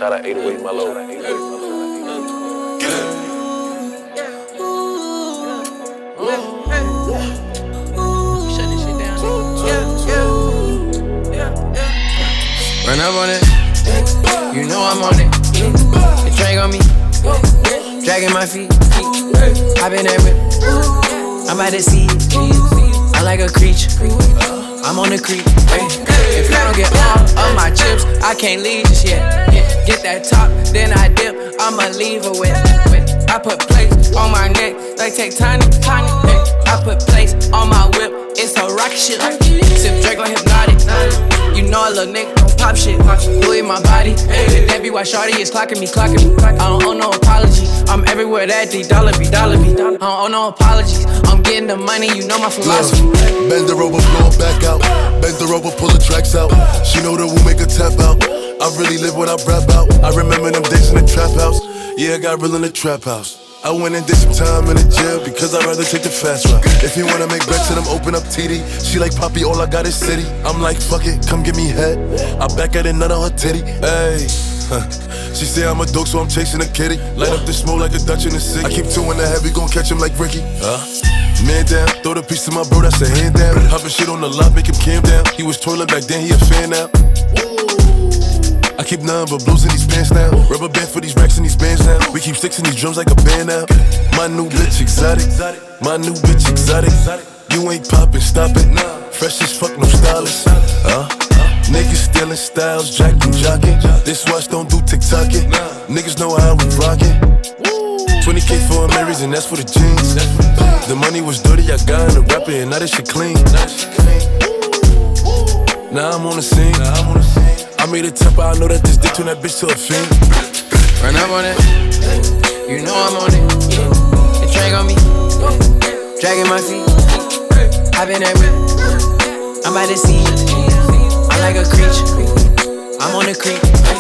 Shout out 808 Mellow. Get it. Shut this shit down. Run up on it. You know I'm on it. The drag on me. Dragging my feet. I've been that whip. I'm out to see it. I like a creature. I'm on the creek. If I don't get all of my chips, I can't leave just yet. Get that top, then I dip. I'ma leave her with. I put plates on my neck, like take tiny. I put plates on my whip, it's a rocket shit. Sip Drake like hypnotic. You know a little nigga don't pop shit. Louis my body. That be why shawty is clocking me. I don't owe no apology. I'm everywhere that $dollar be. I don't owe no apologies. I'm getting the money, you know my philosophy. Bend the rover, blow it back out. Bend the rover, pull the tracks out. She know that we'll make her tap out. I really live what I rap out. I remember them days in the trap house. Yeah, I got real in the trap house. I went and did some time in the jail because I'd rather take the fast route. If you wanna make bets to them, open up TD. She like, Poppy, all I got is city. I'm like, fuck it, come give me head. I back at it, nut on her titty. Ayy. She say I'm a dog, so I'm chasing a kitty. Light up the smoke like a Dutch in the city. I keep two in the head, we gon' catch him like Ricky. Man down, throw the piece to my bro, that's a hand down. Hopping shit on the lot, make him calm down. He was twirling back then, he a fan now. I keep none but blues in these pants now. Rubber band for these racks and these bands now. We keep sticks in these drums like a band now. My new bitch exotic. My new bitch exotic. You ain't poppin', stop it. Fresh as fuck, no stylist. Niggas stealing styles, jacking, jocking. This watch don't do TikToking. Niggas know how we rockin'. 20K for a Marys and that's for the jeans. The money was dirty, I got in the rapper and now that shit clean. Now I'm on the scene. I made a temper, I know that this dick turn that bitch to a fiend. Run up on it. You know I'm on it. The drag on me. Dragging my feet. I've been that whip. I'm out to see it. I like a creature. I'm on the creek.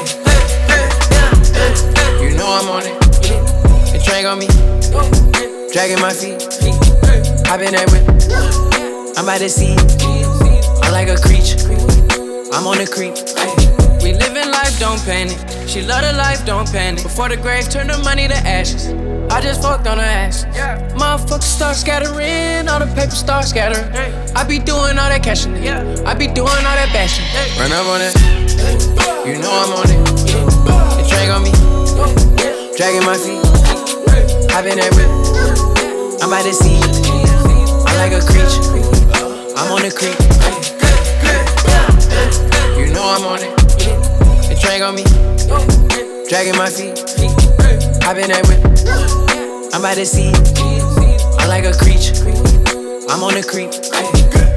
You know I'm on it. The drag on me. Dragging my feet. I've been that whip. I'm out to see it. I like a creature. I'm on the creek. We living life, don't panic. She love the life, don't panic. Before the grave, turn the money to ashes. I just fucked on her ass. Motherfuckers start scattering, all the paper start scattering. I be doing all that cashing. I be doing all that bashing. Run up on it. You know I'm on it. The drag on me. Dragging my feet. I've been that whip. I'm out to see it. I like a creature. I'm on the creek. You know I'm on it. The drag on me. Dragging my feet. I've been that whip. I'm out to see it. I like a creature. I'm on the creek.